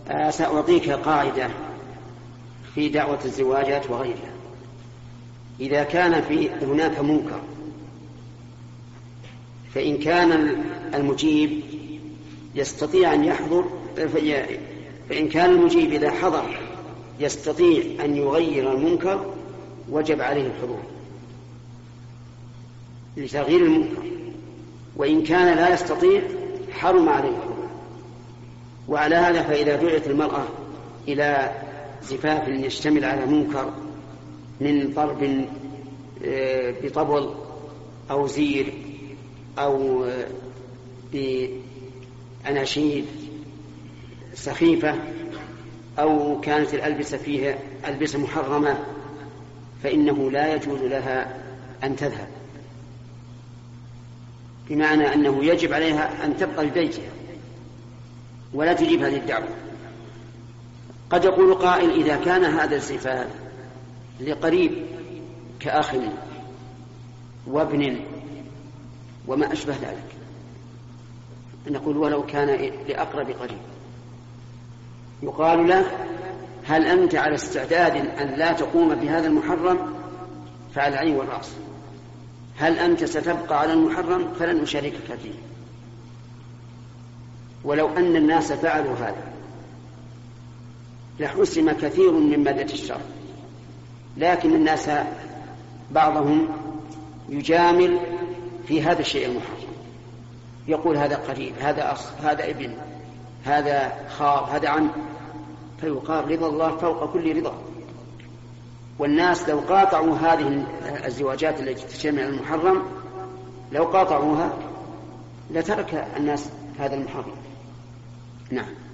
سأعطيك قاعدة في دعوة الزواجات وغيرها. إذا كان هناك منكر، فإن كان المجيب يستطيع أن يحضر، فإن كان المجيب إذا حضر يستطيع أن يغير المنكر وجب عليه الحضور لتغيير المنكر، وإن كان لا يستطيع حرم عليه الحضور. وعلى هذا فإذا دعت المرأة إلى زفاف يشتمل على منكر من ضرب بطبل أو زير أو بأناشيد سخيفة أو كانت الألبسة فيها ألبسة محرمة، فإنه لا يجوز لها أن تذهب، بمعنى أنه يجب عليها أن تبقى ببيتها ولا تجيب هذه الدعوة. قد يقول قائل: إذا كان هذا الزفاف لقريب كأخ وابن وما أشبه ذلك، نقول: ولو كان لأقرب قريب، يقال له: هل أنت على استعداد أن لا تقوم بهذا المحرم؟ فعلى العين والرأس. هل أنت ستبقى على المحرم؟ فلن أشاركك فيه. ولو أن الناس فعلوا هذا لحسم كثير من مادة الشر، لكن الناس بعضهم يجامل في هذا الشيء المحرم، يقول: هذا قريب، هذا أخ، هذا ابن، هذا خال، هذا عم، فيقال: رضا الله فوق كل رضا. والناس لو قاطعوا هذه الزواجات التي تشمل المحرم، لو قاطعوها لترك الناس هذا المحرم. نعم.